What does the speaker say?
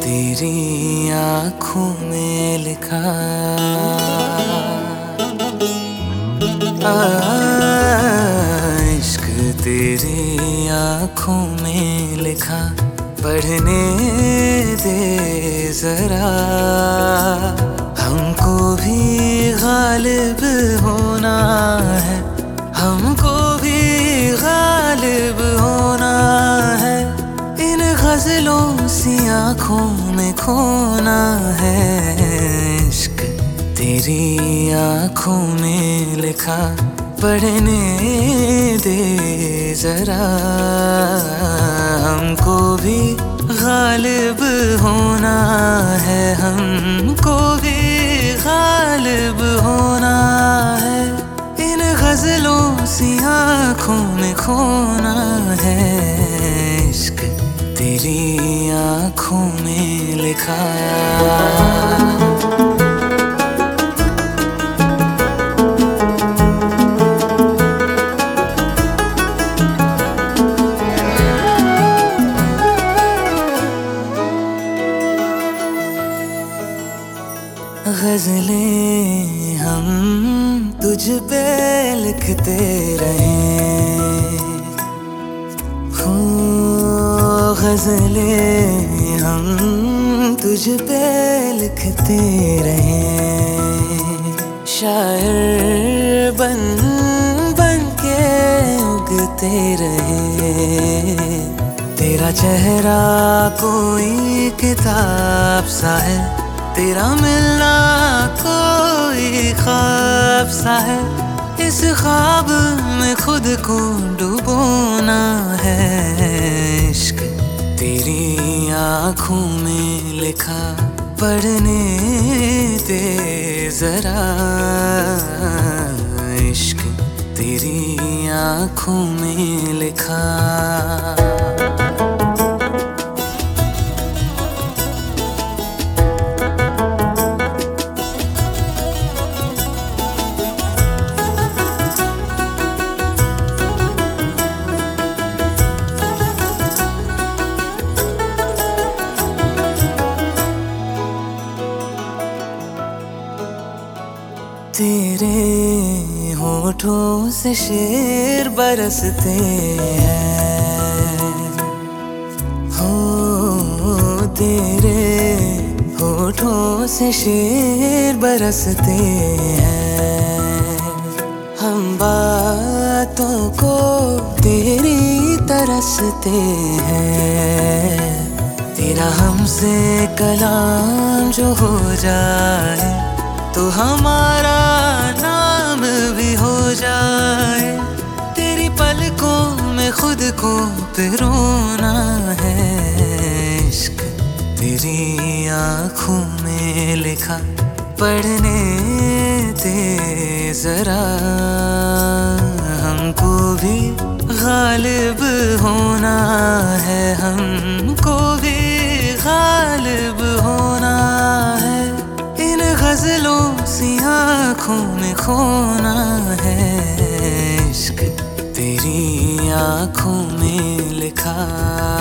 तेरी आँखों में लिखा इश्क तेरी आँखों में लिखा पढ़ने दे जरा हमको भी गालिब होना है हमको भी गालिब होना है इन गजलों सी आँखों में खोना है इश्क तेरी आँखों में लिखा पढ़ने दे जरा हमको भी गालिब होना है हमको भी गालिब होना है इन गजलों सी आँखों में खोना है इश्क तेरी आँखों में लिखा गजलें हम तुझ पे लिखते रहे हो गजलें हम तुझ पे लिखते रहे शायर बन बन के उगते रहे तेरा चेहरा कोई किताब सा है तेरा मिलना कोई ख्वाब सा है इस ख्वाब में खुद को डुबोना है इश्क तेरी आँखों में लिखा पढ़ने दे जरा इश्क तेरी आँखों में लिखा तेरे होठों से शेर बरसते हैं हो तेरे होठों से शेर बरसते हैं हम बातों को तेरी तरसते हैं तेरा हमसे कलाम जो हो जाए तो हमारा नाम भी हो जाए तेरी पलकों में खुद को पिरोना है इश्क तेरी आँखों में लिखा पढ़ने दे जरा हमको भी गालिब होना है हमको भी गालिब होना है इन गजलों सी आँखों में खोना है इश्क तेरी आँखों में लिखा